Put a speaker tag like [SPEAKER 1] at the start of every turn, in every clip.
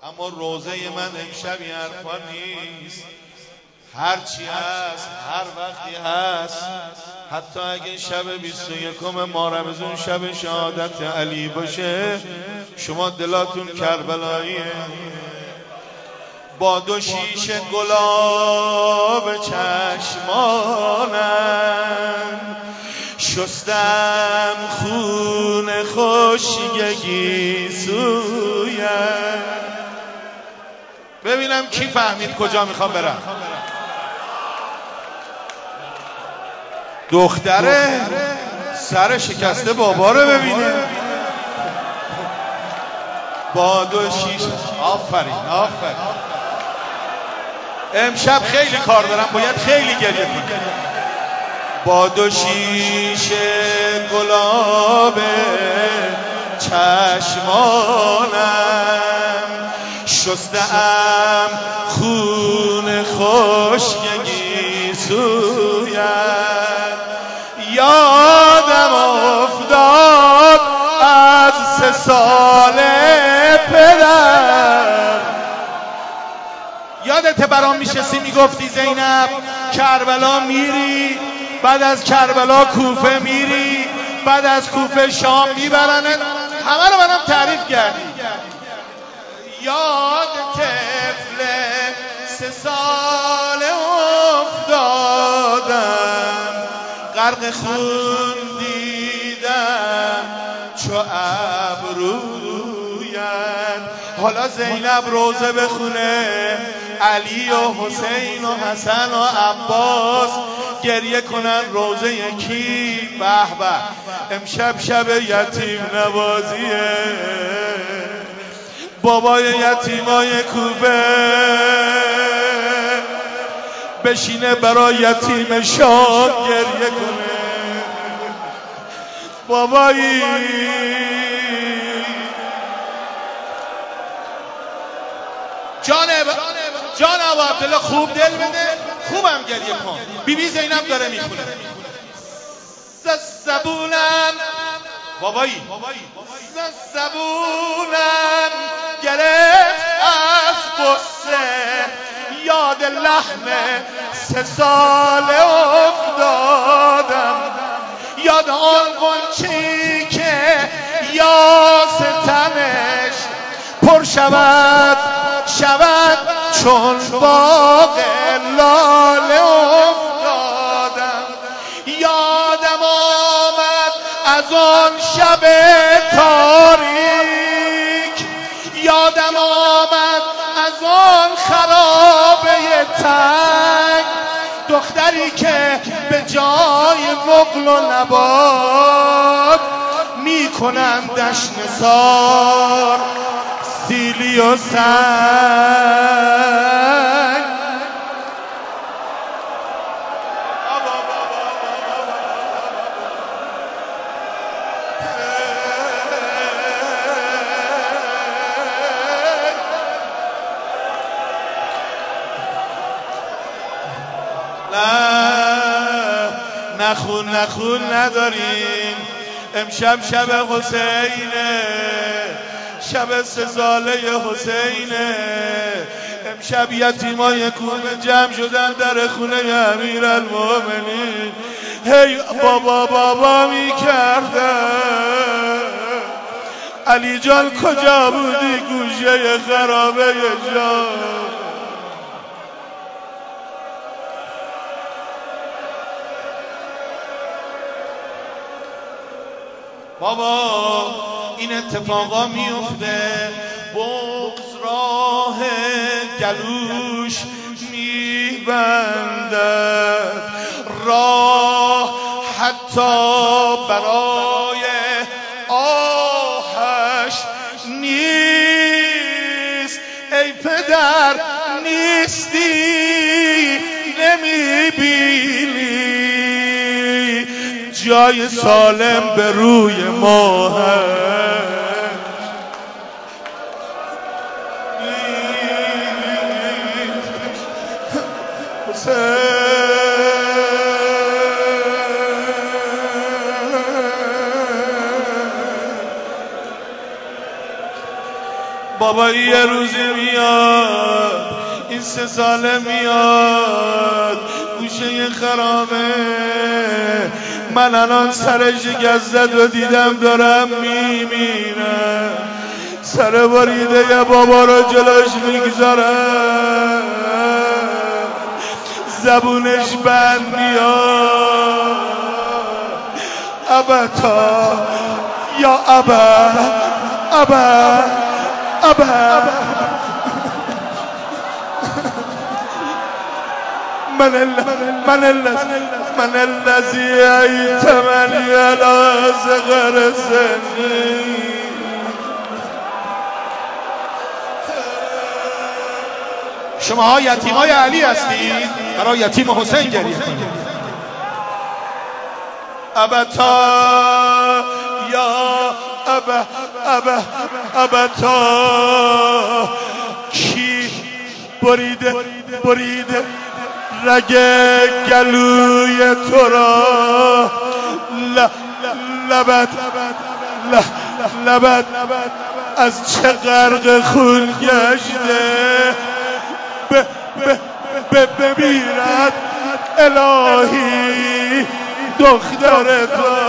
[SPEAKER 1] اما روزه من امشب این حرفا نیست. هرچی هست هر وقتی هست، حتی اگه شب 21 ماه رمضان شب شهادت علی باشه، شما دلاتون کربلاییه. با دو شیشه گلاب چشمانم شستم خون خشکگی سویم. ببینم کی فهمید کجا میخوام برم. دختره سر شکسته بابا رو ببینه. با دو شیشه. آفرین آفرین. امشب خیلی کار دارم، باید خیلی گریه کنم. با دو شیشه گلاب چشمانم شستم خون خشکگی سویم. یادم افتاد از 3 سال پدر. یادت برام میشستی میگفتی زینب کربلا میری، بعد از کربلا کوفه میری، بعد از کوفه شام میبرنت، همه رو منم تعریف کردی. یاد طفل 3 سال افتادم، غرق خون دیدم چو ابرویت. حالا زینب روزه بخونه، علی و حسین و حسن و عباس گریه کنن روزه یکی. به به امشب شب یتیم نوازیه. بابای یتیمای کوفه بشینه برای یتیم شام گریه کنه. بابایی جان ابو عبدالله خوب دل بده، خوبم گریه کن. بیبی زینب داره میخونه. زبونم بابایی زبونم گرفت از قصه، یاد لحن 3 سال افتادم. یاد آن غنچه‌ای که یاستنش پر شود چون باغ لاله افتادم. یادم آمد از آن شب تاریک، یادم آمد از آن خرابه تنگ. دختری که به جای نقل و نبات میکنندش نثار سیلی و سنگ. نخون نداریم. امشب شب حسینه، شب 3 ساله حسینه. امشب یتیمای کوفه جمع شدن در خونه امیرالمومنین. هی بابا میکردن. علی جان کجا بودی گوشه خرابه جان؟ بابا این اتفاقا میفته، بغض راه گلوش میبندد، راه حتی برای آهش نیست. ای پدر نیستی نمیبینی جای سالم به روی ما هست. بابایی یه روزی میاد، این 3 ساله میاد گوشه خرابه، من الان سر شکستت رو دیدم دارم میمیرم، سر بریده یه بابا رو جلوش میگذارم، زبونش بند میاد، ابتا یا ابا ابا ابا من الذي ایتمنی علی صغر سنی. شما یتیمای علی هستید، برای یتیم حسین گریه کنید. ابتا یا ابا ابا ابتا، کی بریده رگ گلوی تو را، لبت از چه غرق خون گشته، بمیرد الهی دختر تو.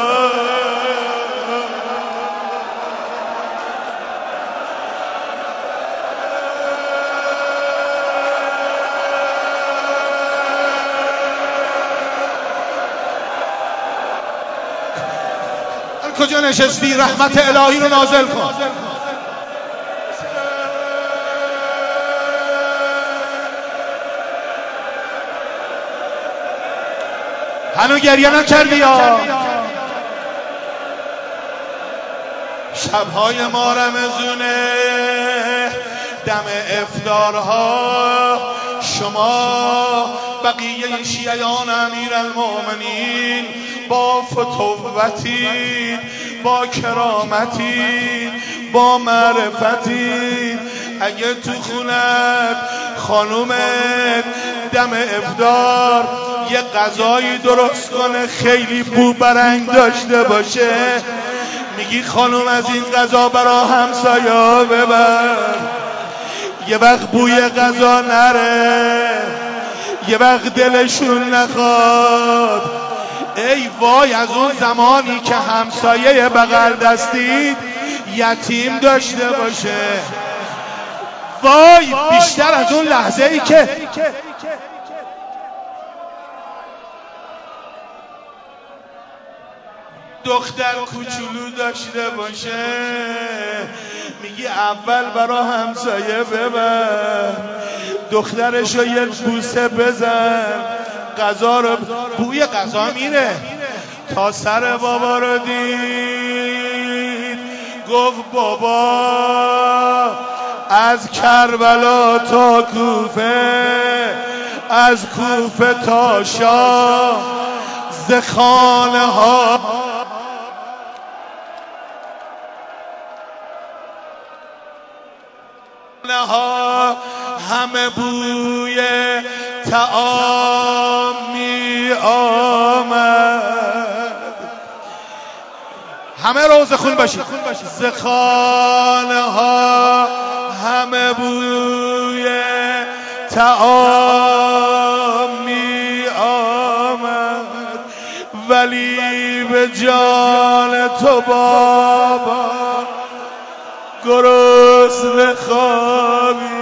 [SPEAKER 1] کجا نشستی؟ رحمت الهی رو نازل کن. هنو گریه نکردی یا؟ شبهای ما رمضونه، دم افطارها، شما بقیه شیعیان امیرالمؤمنین با فتوتی، با کرامتی، با معرفتی، اگه تو خونت خانومت دم افطار یه غذایی درست کنه خیلی بو برنگ داشته باشه، میگی خانوم از این غذا برا همسایا ببر، یه وقت بوی غذا نره، یه وقت دلشون نخواد. ای وای از اون زمانی که همسایه بغل دستید یتیم داشته باشه، وای بیشتر از اون لحظه ای که دختر کوچولو داشته باشه، میگی اول برا همسایه ببر، دخترشو یه بوسه بزن، غذا رو بوی غذا میره. تا سر بابا رو دید گفت بابا از کربلا تا کوفه، از کوفه تا شام، ز خانه ها همه بوی طعام می آمد. همه روز خون باشید. ز خانه ها همه بوی طعام می آمد، ولی به جان تو بابا گرسنه خوابیدم.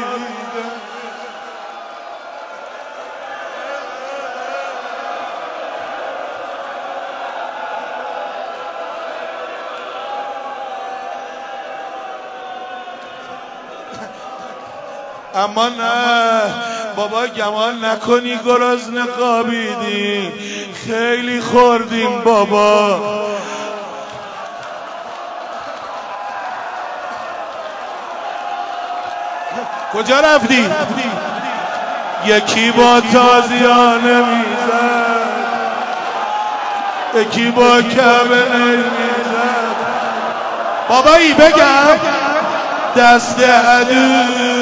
[SPEAKER 1] اما نه بابا گمان نکنی گرسنه خوابیدیم، خیلی خوردیم بابا. کجا رفتی؟ یکی با تازیانه میزد، یکی با کبه میزد. بابایی بگم دست عدو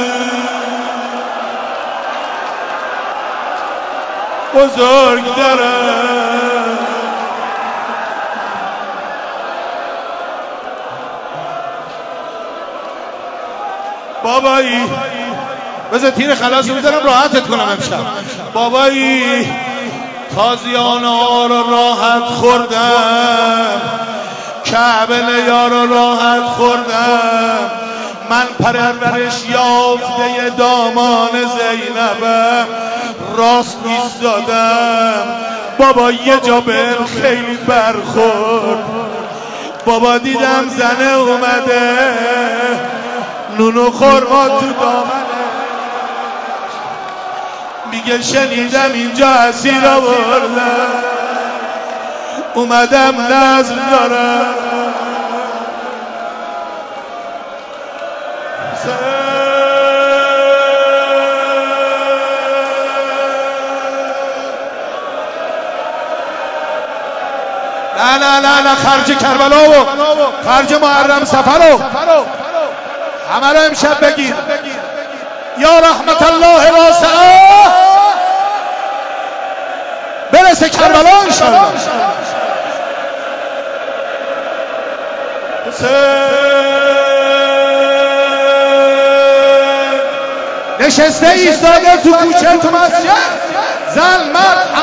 [SPEAKER 1] بزرگ دارم، بابایی بذار تیر خلاص بذارم راحتت کنم امشب. بابایی تازیانه ها رو راحت خوردم، کعبه یار رو راحت خوردم، من پرورش یافته دامان زینبم راست ایستادم. بابا یه جا بهم خیلی برخورد، بابا دیدم زنه اومده نون و خرما تو دامنه، میگه شنیدم اینجا اسیر آوردم اومدم نظر دارم. نه خرج کربلا و خرج محرم سفر و همه رو امشب بگیر. یا رحمت الله واسعه برسه کربلا انشاءالله. نشسته ایستاده تو کوچه تو مسجد، زن مرد